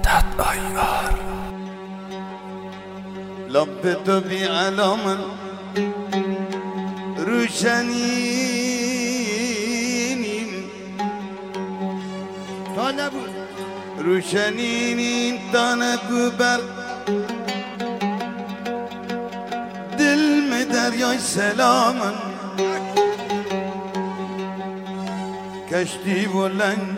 ZIR لب تو بی علامن روشنینیم تا نبود روشنینیم تا نبود بر دل می دریای سلامن کشتی و لنگ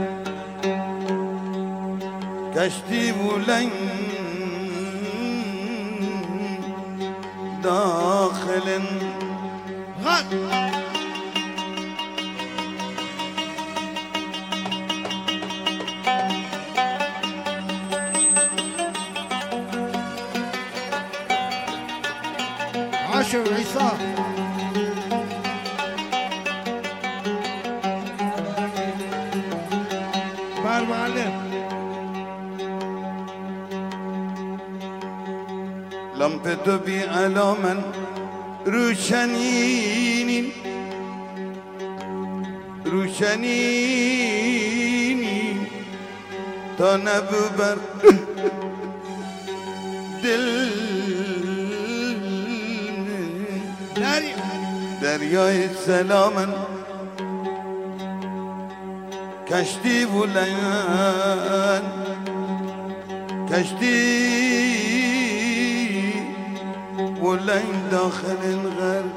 کشتی و لنگ داخل غد عاشر عيسى بار معلم لمپ تو بی علامن روشنینی روشنینی تا نبو بر دل دریای سلامن کشتی بلند کشتی بلند داخل الغرب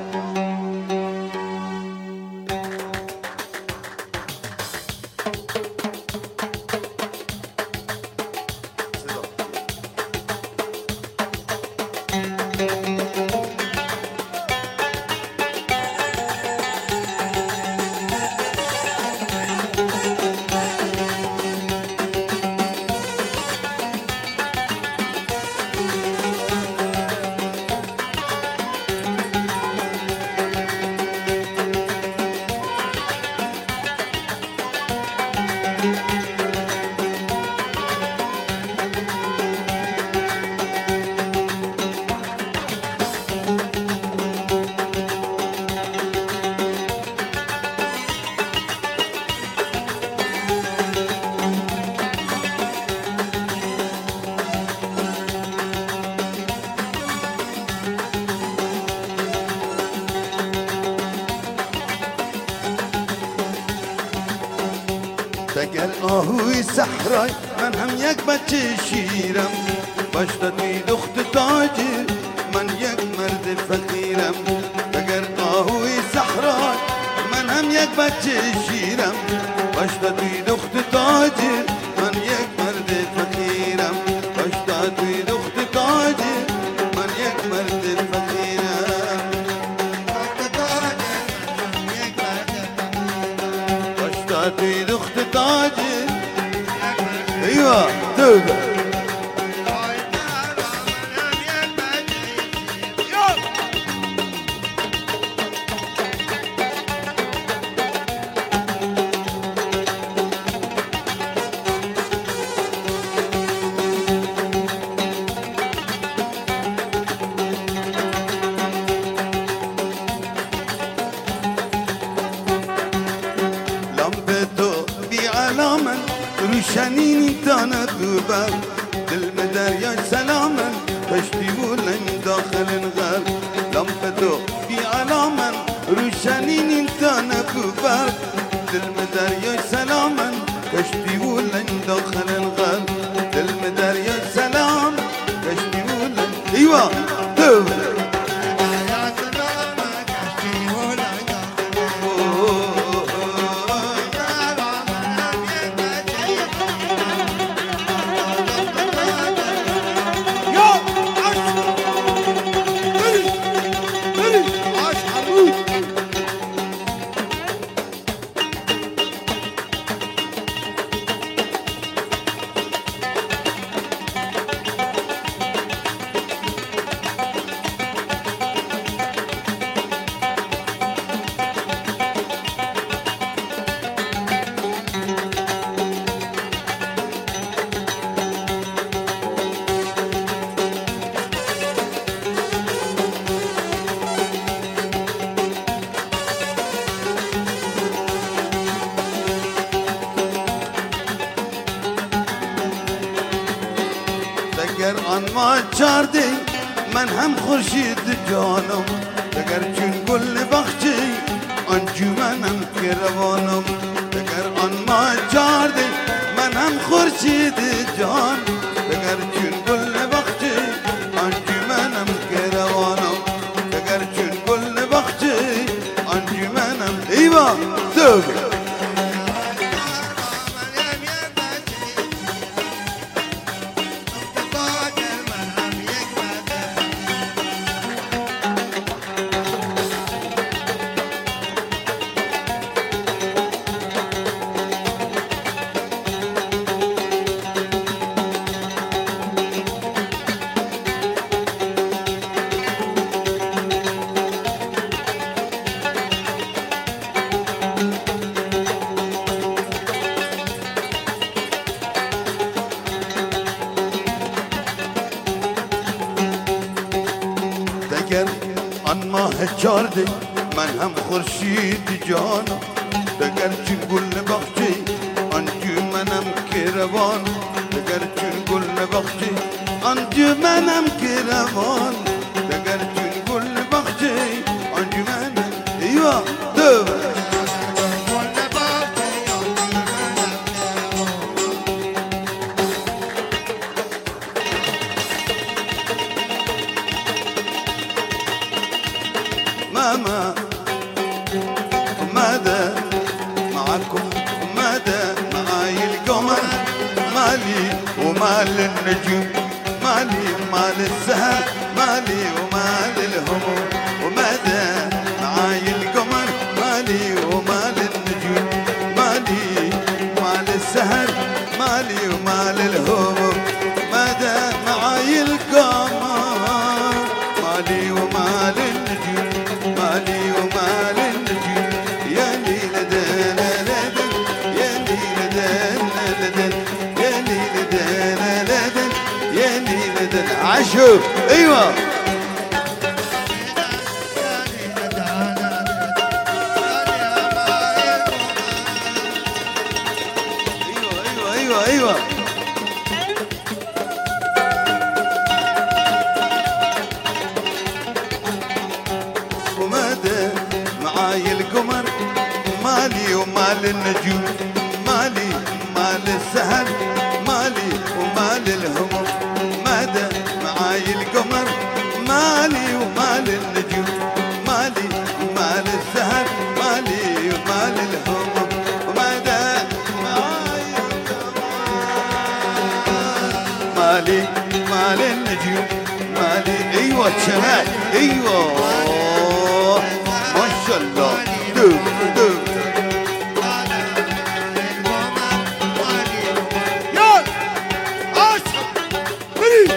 دگر آهوی صحرای من هم یک بچه شیرم باشد توی دخت تاجر من یک مرد فقیرم دگر آهوی صحرای من هم یک بچه شیرم باشد توی دخت تاجر من یک مرد فقیرم باشد توی دخت تاجر من یک مرد فقیرم باشد توی دخت تاجر ايوه توبه روشنینی تا نبوبر دل به دریای سلامن کشتی بلند داخل الغرب لمپ تو بی علامن روشنینی تا نبوبر دل به دریای سلامن کشتی بلند داخل الغرب دل به دریای سلام کشتی بلند ایوه تو ما جاردي من هم خورشید جانم دگر چون گل بخشی انجمنم کروانم دگر آن ما جاردی من هم خورشید جان دگر چون گل بخشی انجمنم کروانم دگر چون گل بخشی انجمنم ایوا دوب آن ماه چاردی من هم خورشید جانم دگر چون گل بخشی انجمنم کروان دگر چون گل بخشی انجمنم کروان دگر چون گل بخشی انجمنم ایوا دو ماما ماذا معكم ماذا معاي القمر مالي ومال النجوم مالي مال السهر مالي ومال الهموم وماذا معاي القمر مالي ومال النجوم مالي مال السهر مالي ومال الهموم ماذا معاي القمر مالي ومال النجوم مالي ومال النجوم يا ليل دان لدن يا ليل دان لدن يا ليل دان لدن يا ليل دان عشو ايوه ايوه ايوه وماذا معاي القمر مالي ومال النجوم مالي مال السهر مالي ومال الهموم ماذا معاي القمر مالي ومال النجوم مالي ومال السهر مالي ومال الهموم وماذا معاي القمر مالي مال النجوم مالي ايوه شمال ايوه ما شاء الله دوب دوب يلا عشر بريد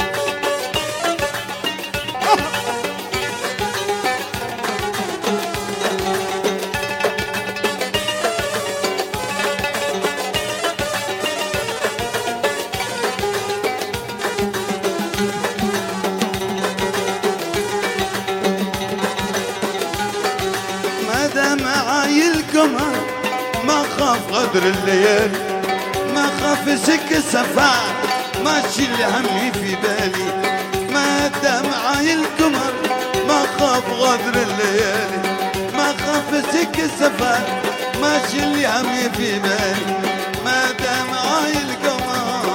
ماذا معاي القمر ما خاف غدر الليل ما خاف سك السفر ماشي اللي همي في بالي ماذا معاي القمر ما خاف غدر الليل ما خاف سك السفر ماشي اللي همي في بالي ماذا معاي القمر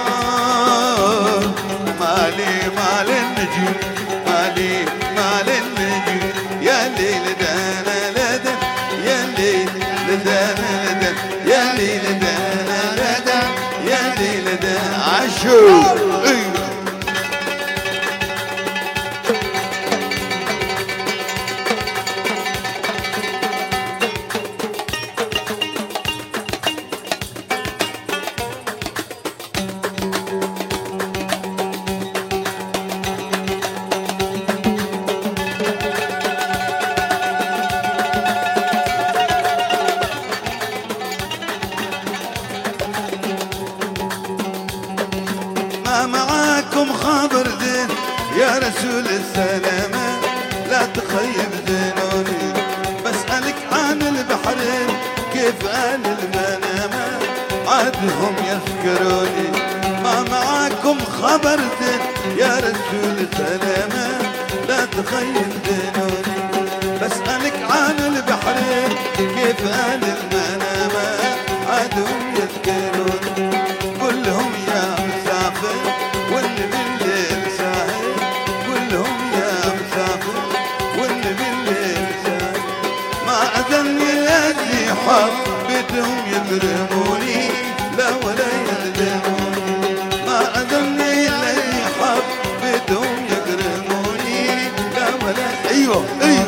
مالي مال النجوم مالي مال النجوم يا ليل دانا لدن يا ليل دانا لدن يا ليل دانا لدن يا ليل دانا عشو ايوه معاكم خبر زين يا رسول السلامة لا تخيب ذنوني بسألك عن البحرين كيف آل المنامة عادهم يذكروني ما معاكم والخبر زين يا رسول سلامة لا تخيل دينوني بسألك عن البحرين كيف أهل المنامة عادوا يذكرون قل لهم يا مسافر واللي بالليل ساهر قل لهم يا مسافر واللي بالليل ساهر ما أذني الذي حبيتهم يكرموني لا ولا يظلموني ما أذني الذي حبيتهم يكرموني لا ولا أيوه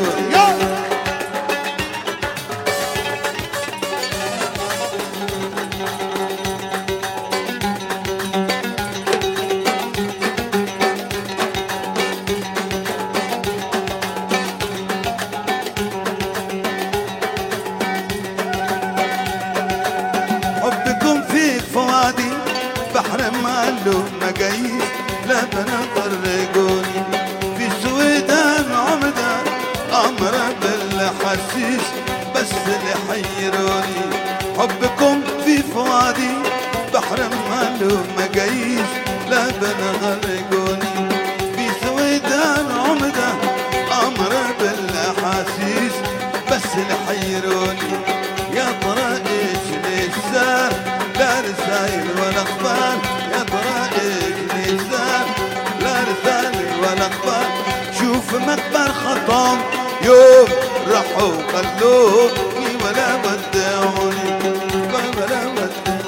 بحر ماله مقاييس لا بنا طرقوني في السويدان عمدان أمر بالحسيس بس اللي حيروني حبكم في فؤادي بحر ماله مقاييس لا بنا طرقوني في السويدان عمدان أمر بالحسيس بس اللي حيروني يا ترى ايش ليش صار لا رسايل ولا اخبار يا ترى ايش ليش صار لا رسايل ولا اخبار شوف مقبر خطام يوم راحوا خلوني ولا ودعوني ولا ودعوني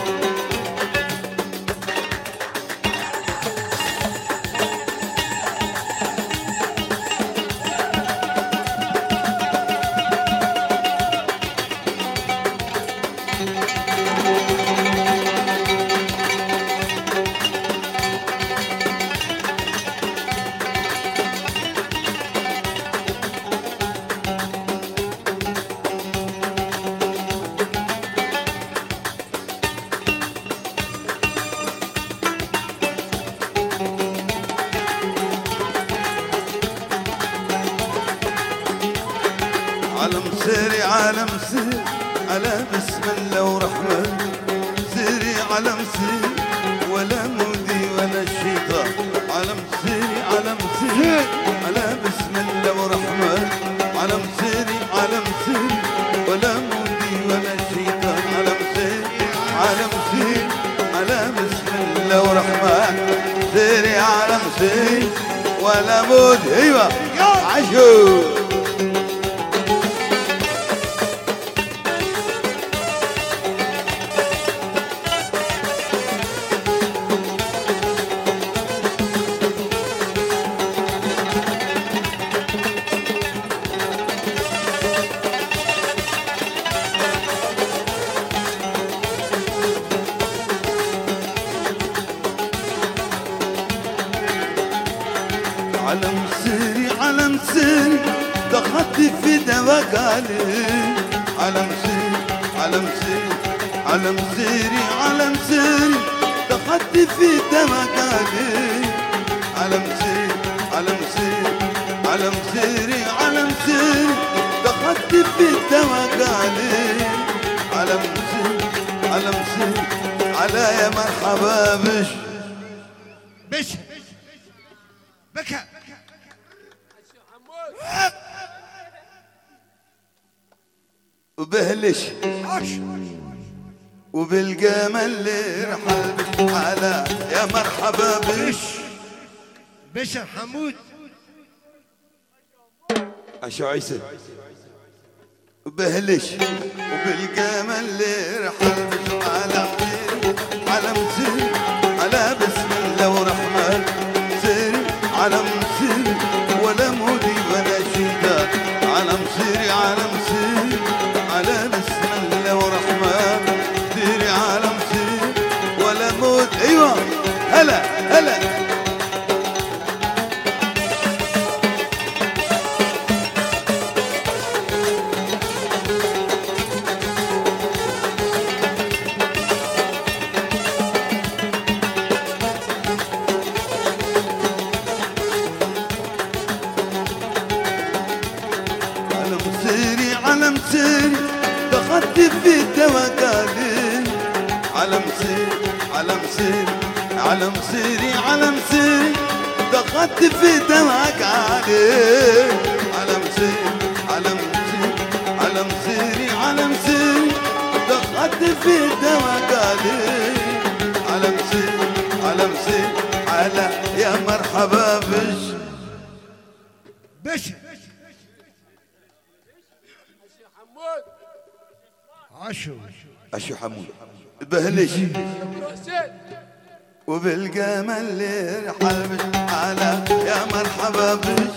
عالم سيري عالم سير على بسم الله ورحمن سيري عالم سير ولا مودي ولا الشيطان عالم سيري عالم سير على بسم الله ورحمن عالم سيري عالم سير ولا مودي ولا الشيطان عالم سيري عالم سير على بسم الله ورحمن سيري عالم سير ولا مودي ايوه عشو علم سيري علم سيري دخلت في دوقالي علم سيري علم سيري علم سيري علم سيري دخلت في دوقالي علم سيري علم سيري علم سيري علم سيري دخلت في دوقالي علم سيري علم سيري على يا مرحبا بش بكى وبهلش وبالقامة اللي رحل على يا مرحبا بشر حمود عشو عيسى وبهلش وبالقامة اللي رحل على مسير على بسم الله ورحمن سيري على مسير ولا مودي ولا شيطان على مسيري على مسير على بسم الله ورحمن سيري على مسير ولا مود ايوه هلا هلا علم سيري دخلت في الدوقالي علم سيري علم سيري على مصيري على مصيري دخلت في دمك عليه على مصيري على مصيري على مصيري على مصيري دخلت في دمك عليه على مصيري على مصيري على يا مرحبا باشا عشو اشو حمود بهلش وبالقمر اللي رحبش على يا مرحبا بش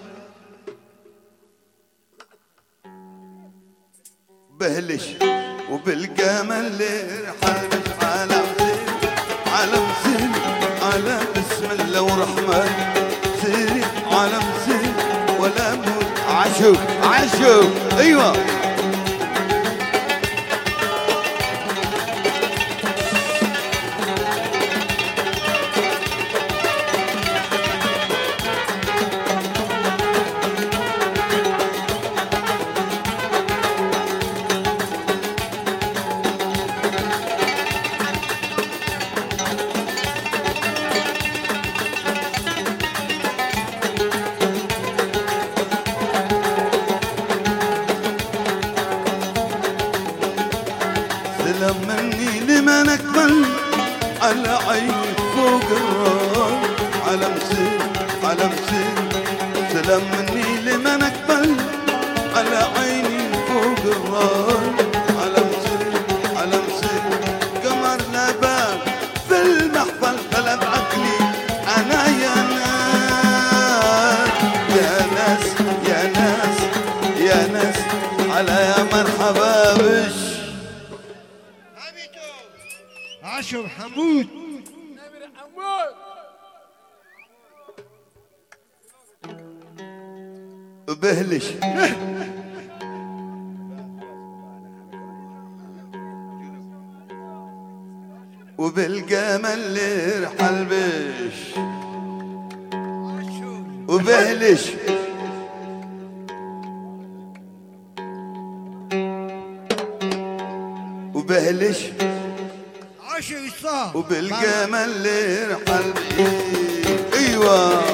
بهلش وبالقمر اللي رحبش على مصير على مصير على بسم الله ورحمن سيري على مصير ولا موت عشو عشو ايوه سلام مني لمن اكمل على عيني فوق الراس على مصير على مصير سلام مني لمن اكمل على عيني فوق الراس على مصير على مصير قمر نبات في المحفل قلب عقلي انا يا ناس يا ناس يا ناس يا ناس على يا مرحبا بش عشو حمود بهلش وبالقمر اللي رحل بش وبهلش وبهلش عشو يصاب وبالقمر اللي رحل بش ايوه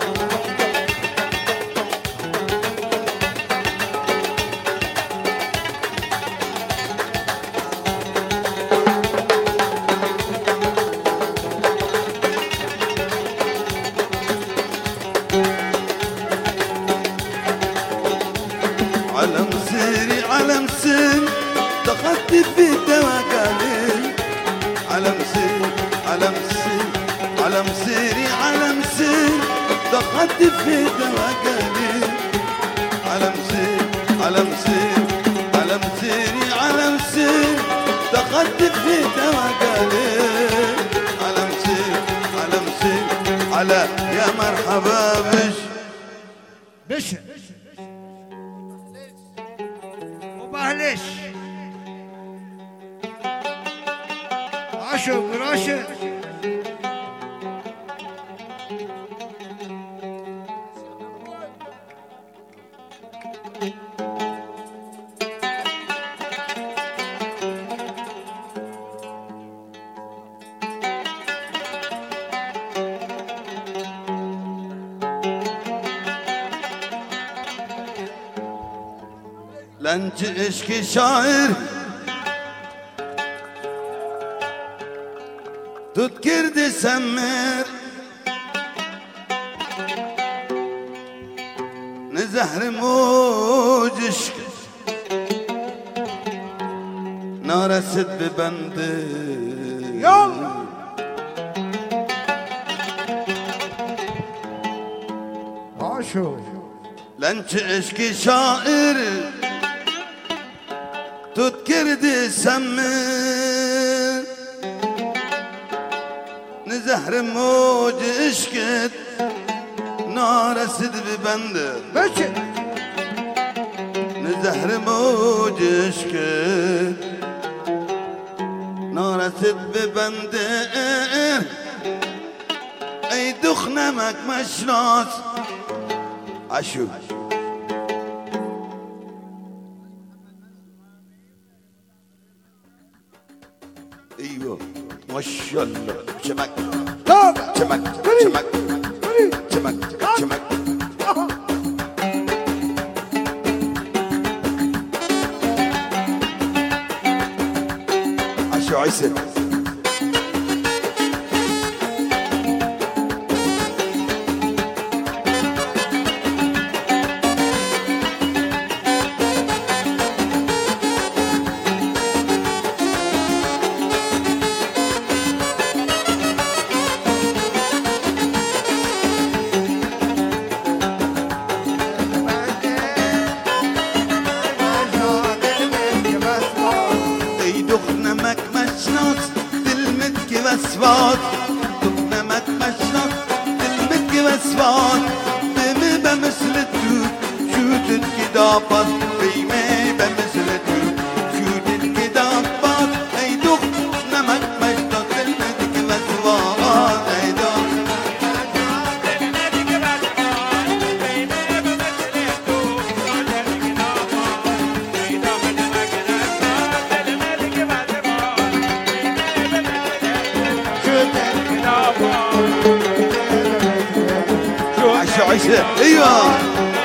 على مصيري على مصيري دخلت في توكلي على مصيري على مصيري على مصيري على مصيري دخلت في توكلي على مصيري على مصيري على مصيري على مصيري دخلت في توكلي على مصيري على مصيري على يا مرحبا بش باشا وبهلش عشو براشة لنج اشكي شاعر تذكر دي سمر نزهر موج اشك نار سد ببند يلا عشو لنج اشكي شاعر تذكر دي سمر نزهر موج اشكت نار سد ببند باشا نزهر موج اشكت نار سد ببند اي دخنمك مشناس عشو ايوه ماشاءالله چمک توبة چمک چمک چمک چمک عشو عسل دخنمك مشناس دلمتك بسوات دخنمك مشناس دلمتك بسوات بمي بمثل التوت شوتت كدابات بمي بمثل التوت شوتت كدابات اي دخنمك مشناس دلمتك بسوات اي عشو عشو ايوه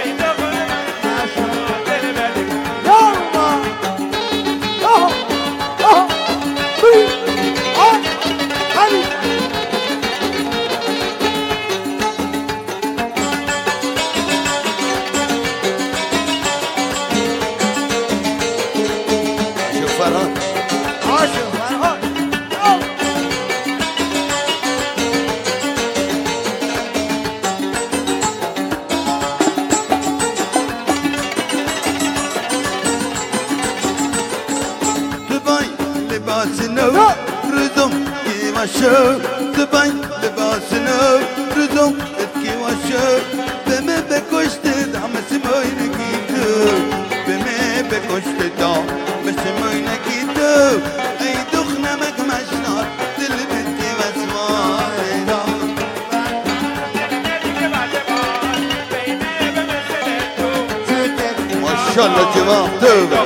شوف فرهاد لباسنو ردم کی وشو دبای لباسنو ردم کی وشو بمه بکشت دام سمای نگیتو بمه بکشت دام سمای نگیتو ای دخنمک مشنار دل بنتی وسوای ماشاءالله جواب تو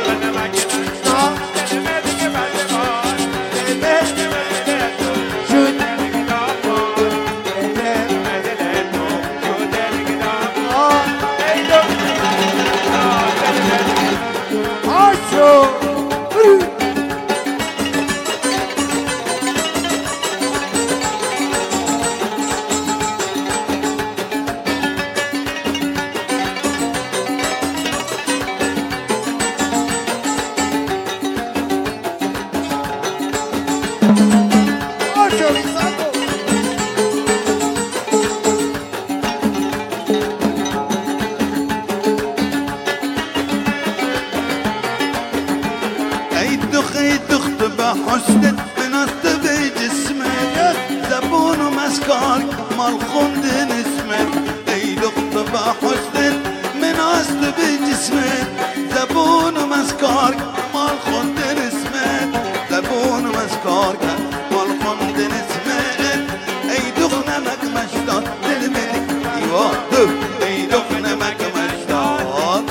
حسنت بنست به جسمت زبون و مسکار مال خوندن اسمت ای دختر با حسنت مناست به جسمت زبون و مسکار مال خوندن اسمت زبون و مسکار مال خوندن اسمت ای دخترمک مشتاق دل منک ایوان دو ای دخترمک مشتاق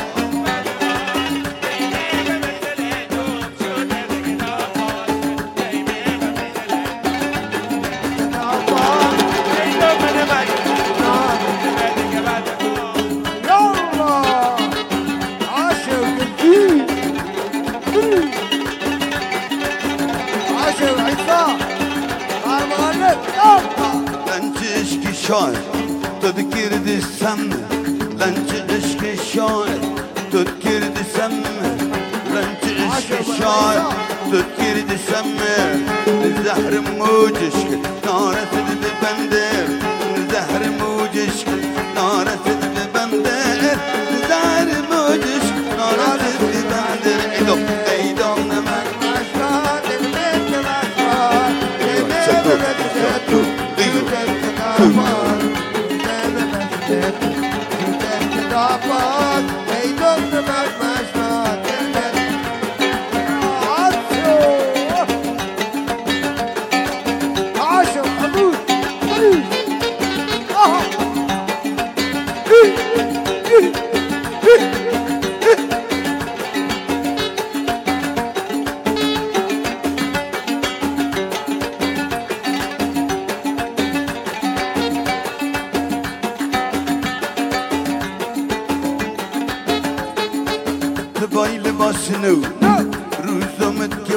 شاعر تذكر دي السم لنج عشق الشاعر تذكر دي السم لنج عشق الشاعر تذكر دي السم الزهر موجشك نار سد ببندر الزهر موجشك نار سد ببندر الزهر موجشك نار سد ببندر ايدو ايدو نمك مشهد البيت الاسرار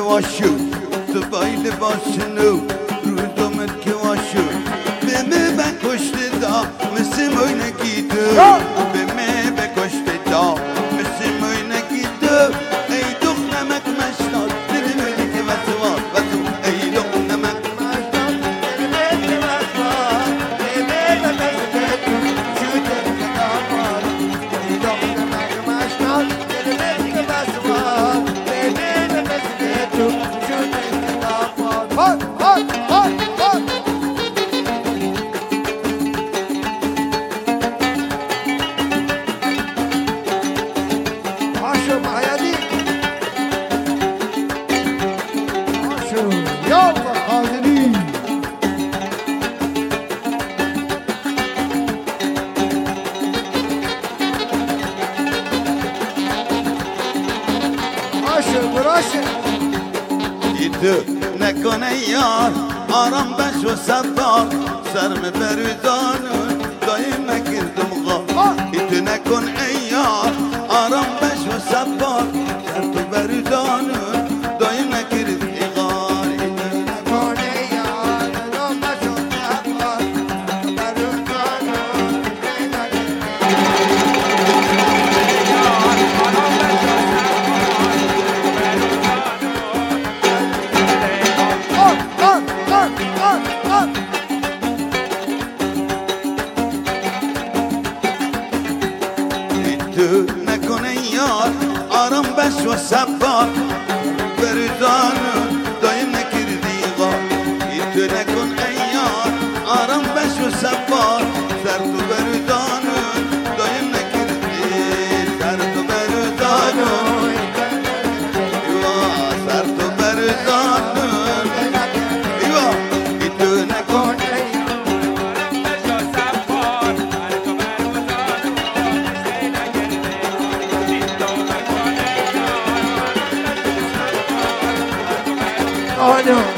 واشو سبای لباسنو روزمت که واشو بمه بکشت دا مثل موینکی تو بمه بکشت دا مثل موینکی تو ای دخ نمک مشتاد دل ملک وزوار وزو ای دخ نمک مشتاد دل ملک وزوار بمه بکشت شوت کدامار ای دخ نمک مشتاد دل ملک وزوار بمه بکشت شوت کدامار هات هات هات هات عاشو معيادي عاشو يلا حاضرين عاشو براشو تو نکنه یار آرام بش و صبار سرم بروزانون دایم نکردم غار تو نکن ای یار آرام بش و صبار سر تو بروزانون دایم نکرد ای غار نکن یار آرام بش و صبار بروزانون تو نکنه یار آرام بش و صبار بروزانون دایم نکردی غار تو نکن ای یار آرام بش و صبار سر تو بروزانون دایم نکردی سر تو بروزانون سر تو بروزانون تو نکن Oh no!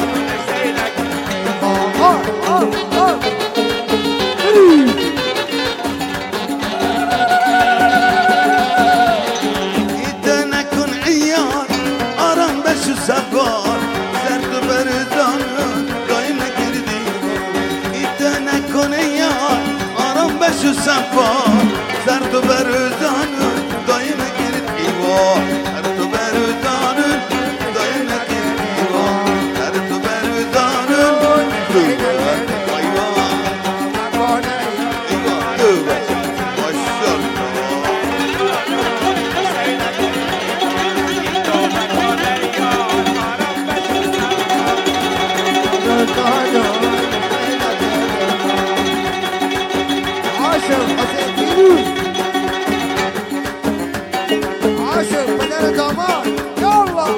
نکن عیار آرام بش و صبار سر تو بردانون دایم نکردی نکن عیار آرام بش و صبار سر تو بردانون دایم نکردی سر تو بردانون دایم نکردی سر تو بردانون عاشر بدل داماد يلا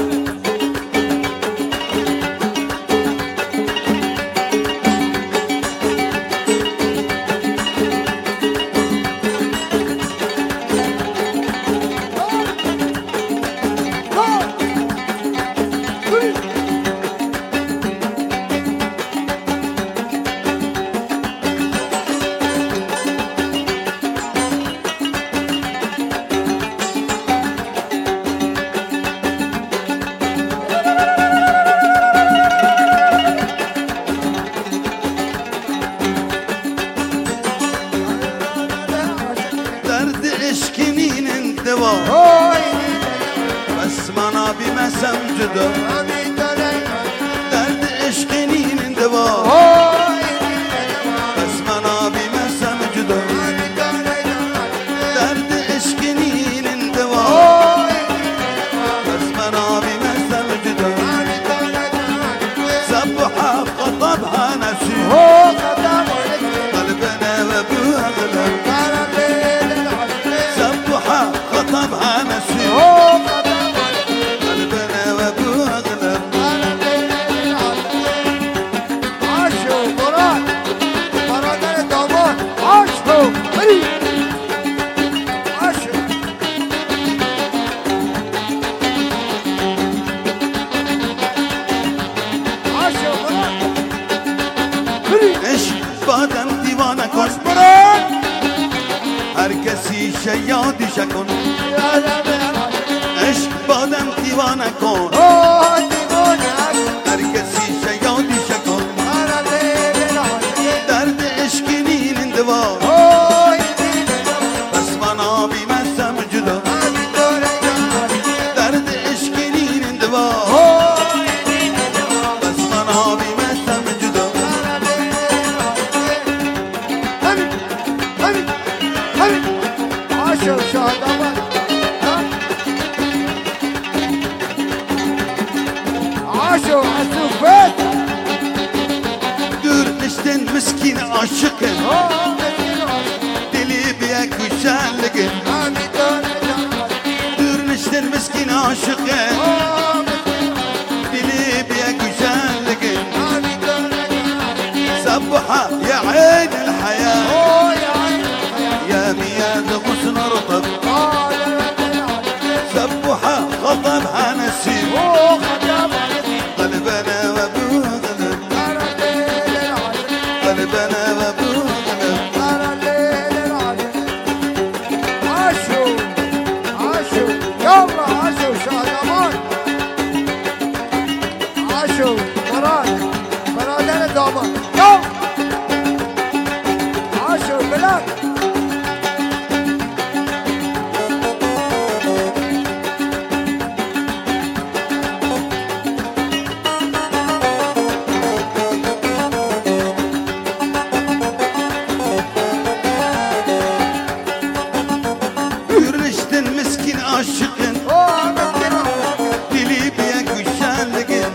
بس من بیمسم جدا درد عشقینین دوا بس من بیمسم جدا درد عشقینین دوا بس من بیمسم جدا صبحها خطبها نسيم قلبنا وابوها غلب صبحها خطبها نسيم قلبنا وابوها غلب عاشو مراد برادر داماد عاشو بري عاشو عاشو مراد بري عشق بادم دیوانه کن مراد هر کسی شیادی شکن يا زلمه عشق بادم دیوانه کن عاشو عاشو عسوفت دور نشتن مسكين عاشقن دلی بیا گوشالگن دور نشتن مسكين عاشقن دلی بیا گوشالگن سبحة يا عين الحياة يا مياد غصن رطب سبحة خطبها نسيم قلبنا وابو غلب قلبنا وابو غلب عاشو عاشو يلا عاشو شادمان عاشو مراد انا دامان يلا عاشو بلاد مسكين عاشقن دلي بيا گوشالگن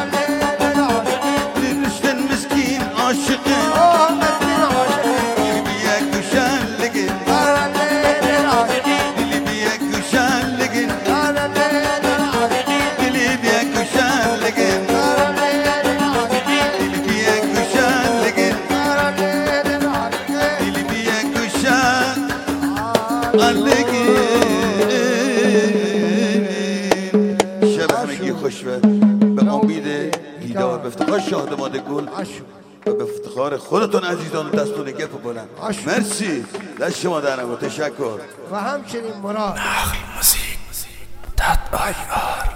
رشتن مسكين عاشقن دلي بيا گوشالگن دلي بيا گوشالگن دلي بيا گوشالگن دلي بيا گوشالگن دلي بيا گوشالگن خوش به امید دیدار به افتخار شادمانه گل و به افتخار خودتون عزیزان دستون گپ بلند مرسی دست شما درم و تشکر و همچنین مراد نخل موسیقی .ir